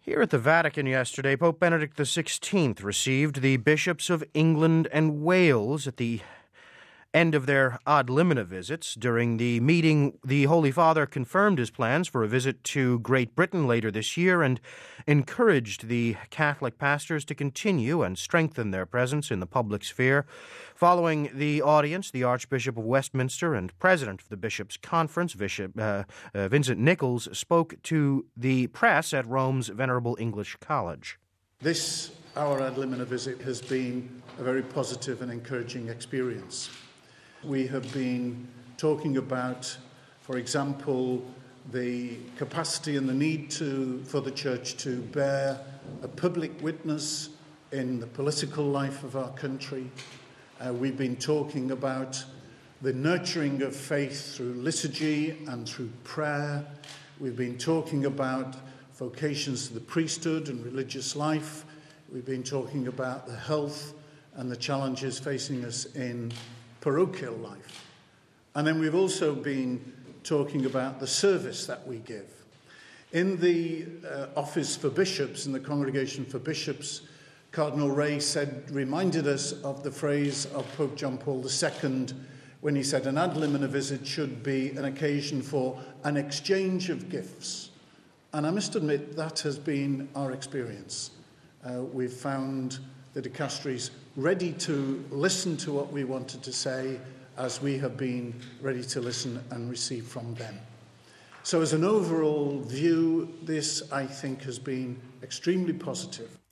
Here at the Vatican yesterday, Pope Benedict XVI received the bishops of England and Wales at the end of their ad limina visits. During the meeting, the Holy Father confirmed his plans for a visit to Great Britain later this year and encouraged the Catholic pastors to continue and strengthen their presence in the public sphere. Following the audience, the Archbishop of Westminster and President of the Bishops' Conference, Bishop Vincent Nichols, spoke to the press at Rome's Venerable English College. This, our ad limina visit, has been a very positive and encouraging experience. We have been talking about, for example, the capacity and the need for the Church to bear a public witness in the political life of our country. We've been talking about the nurturing of faith through liturgy and through prayer. We've been talking about vocations to the priesthood and religious life. We've been talking about the health and the challenges facing us in parochial life. And then we've also been talking about the service that we give. In the Office for Bishops, in the Congregation for Bishops, Cardinal Ray reminded us of the phrase of Pope John Paul II when he said an ad limina visit should be an occasion for an exchange of gifts. And I must admit that has been our experience. We've found the dicasteries ready to listen to what we wanted to say as we have been ready to listen and receive from them. So as an overall view, this, I think, has been extremely positive.